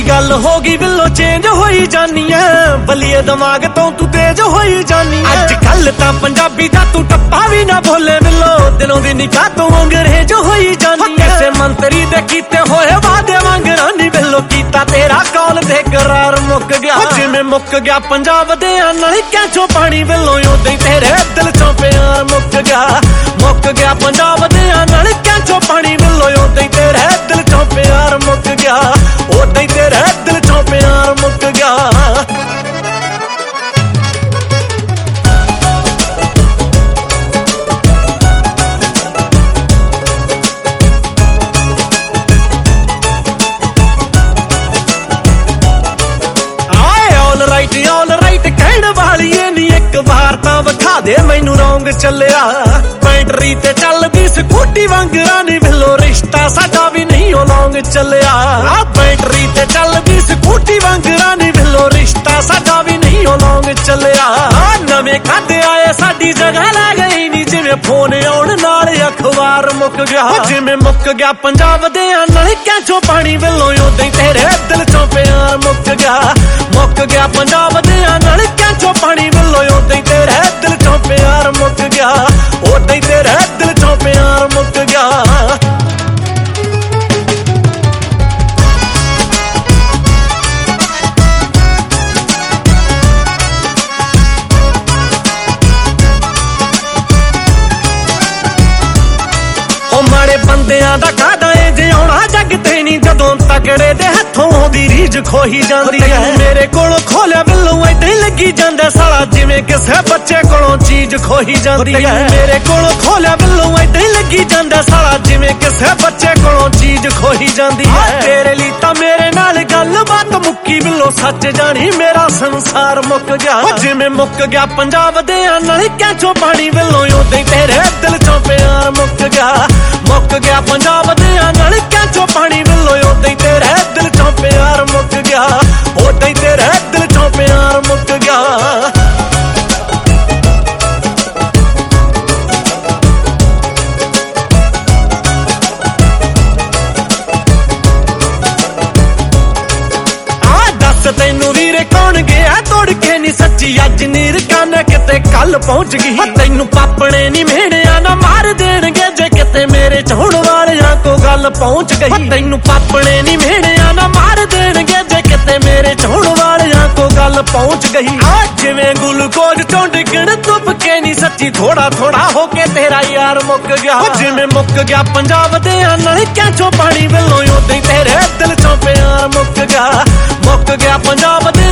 गल होगी बिल्लो चेंज होई जानी है, बलिए दिमाग तो तू तेज होई जानी है। अज कल तां पंजाबी दा तू टप्पा भी ना बोले बिल्लो, दिनों दिन का तू अंग्रेज होई जानी है। कैसे मंत्री दे कीते होए वादे वांगरा नी बिल्लो, कीता तेरा कौल ते करार मुक गया। जिवें मुक गया पंजाब दे नलकियां चों पानी बिल्लो, उदां ही तेरे दिल चों प्यार मुक गया। मुक गया पंजाब दे नलकियां चों पानी बिल्लो, उदां ही तेरे दिल चों प्यार मुक गया। उदां ही तेरे दिल चों प्यार मुक गया। ऑल राइट कहण वाली नी एक बार तां विखा दे मैनू रौंग चलिया। बैटरी ते चल भी स्कूटी वांगरा नी बिल्लो, रिश्ता साडा भी नहीं ओ लौंग चलिया। बैटरी ते चल भी स्कूटी वांगरा नी बिल्लो, रिश्ता साडा भी नहीं ओ लौंग चलिया। नवें खाते आए साडी जगह लै गई नी, जिवें फोन आउण नाल अखबार मुक गया। जिवें मुक गया पंजाब दे नलकियां चों पानी बिल्लो, उदां ही तेरे दिल चों प्यार मुक गया। मुक गया पंजाब दे नलकियां चों पानी बिल्लो, उदां ही तेरे दिल चों प्यार मुक गया। उदां ही तेरे दिल चों प्यार मुक गया। माड़े बंदियां दा कादा ए जे आउणा जग ते नी, जदों तकड़े दे हत्थों दी रीझ खोही जांदी है। मेरे कोलों खोलिया बिल्लों ऐदां ही लगी जांदा साला, जिवें किसे बच्चे कोलों चीज खोही जांदी है। मेरे कोलों खोलिया बिल्लों ऐदां ही लगी जांदा साला, जिवें किसे बच्चे कोलों चीज खोही जांदी है। तेरे लिए तां मेरे नाल गलबात मुक्की बिल्लो, सच जानी मेरा संसार मुक गया। जिवें मुक गया पंजाब दे नलकियां चों पानी बिल्लो, उदां ही तेरे दिल चों प्यार मुक गया। मुक गया पंजाब दे नलकियां चों पानी बिल्लो, उदां ही तेरे दिल चों प्यार मुक गया। उदां ही तेरे दिल चों प्यार मुक गया। तैनू वीरे कौन गया तोड़ के नी, सच्ची अज नीर काने किते कल पहुंच गई। तैनू पापने नी मेड़िया ना मार देणगे, जे किते मेरे चौण वालियां को गल पहुंच गई। तैनू पापने नी मेड़िया ना मार देणगे, जे किते मेरे चौण वालियां को गल पहुंच गई। जिवें ग्लूकोज चों डिगण तुप के नी, सच्ची थोड़ा थोड़ा होके तेरा यार मुक गया। जिवें मुक गया पंजाब दे नलकियां चों पानी बिल्लो, उदां ही तेरे दिल चों प्यार मुक गया। मुक गया पंजाब दे